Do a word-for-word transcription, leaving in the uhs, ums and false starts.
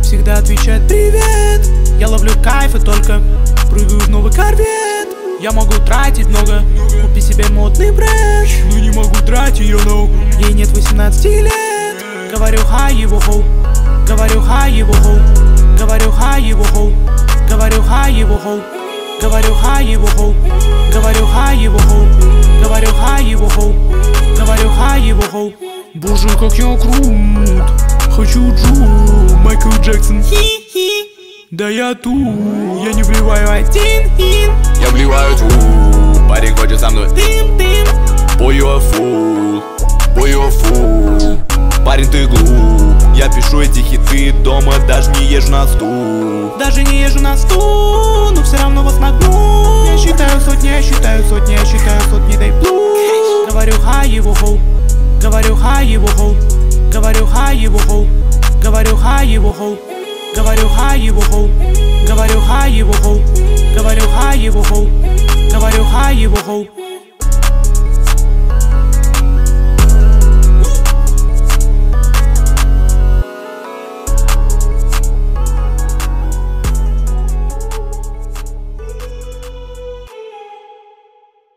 всегда отвечает привет. Я ловлю кайф и только прыгаю в новый корвет. Я могу тратить много, купи себе модный бренд, но не могу тратить ее, no. Ей нет восемнадцати лет. Говорю хай его хоу, говорю хай его хоу, говорю хай его хоу, говорю хай его хоу, говорю хай его хоу, говорю хай его хоу, говорю хай его хоу, говорю хай его хоу. Боже, как я крут, хочу Джу, Майкл Джексон, хи-хи. Да я тут, я не вливаю один ин, я вливаю тву, парень хочет со мной тим-тим. Boy, you a fool, boy, you a fool. Парень, ты глуп, я пишу эти хиты дома, даже не езжу на стул. Даже не езжу на стул, но все равно вас нагну. Я считаю сотни, я считаю сотни, я считаю сотни, дай плюс. Говорю хай его хоу, говорю хай его хоу, говорю хай его хоу, говорю хай его хоу, говорю хай его хоу, говорю хай его хоу, говорю хай его хоу, говорю хай его хоу.